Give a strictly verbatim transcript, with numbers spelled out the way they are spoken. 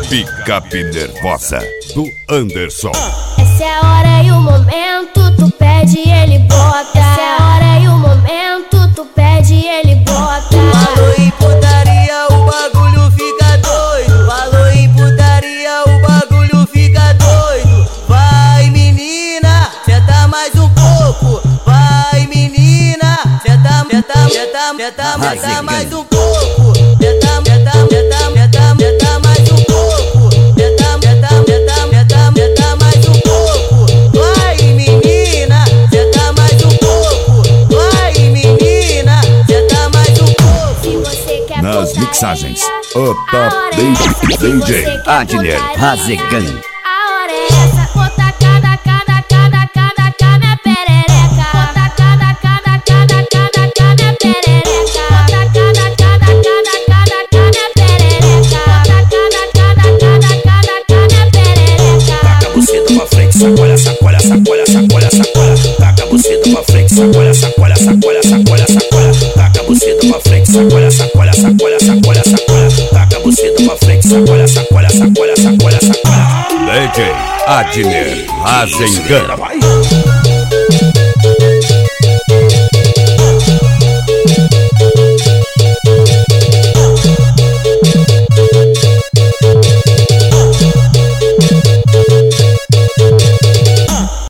Picape Nervosa, do Anderson. Essa é a hora e o momento, tu pede e ele bota. Essa é a hora e o momento, tu pede e ele bota. Falou em putaria, o bagulho fica doido. Falou em putaria, o bagulho fica doido. Vai menina, senta mais um pouco. Vai menina, senta, senta, senta, senta, senta mais um pouco. Senta, senta, senta, senta, senta mais um pouco. Senta, senta, senta, senta, senta mais um pouco. Vai menina, senta mais um pouco. Vai menina, senta mais um pouco. Se você quer Nas putaria, mixagens, o a Top hora é essa. Se D você J quer Adner putaria, Razegan. a hora é essa. Bota cada, cada, cada, cada, cada minha perereca. Bota cada, cada, cada, cada, cada minha perereca. Bota cada, cada, cada, cada, cada minha perereca. Bota cada, cada, cada, cada, cada minha perereca. Taca a buceta pra frente, sacola, sacola, sacola, sacola, sacola. Taca a buceta pra frente, sacola, sacola, sacola, sacola, sacola. Taca a buceta pra frente, sacola, sacola, sacola, sacola, sacola. Taca a buceta pra frente, sacola, sacola, sacola, sacola, sacola. D J Adner Razegan. Vai.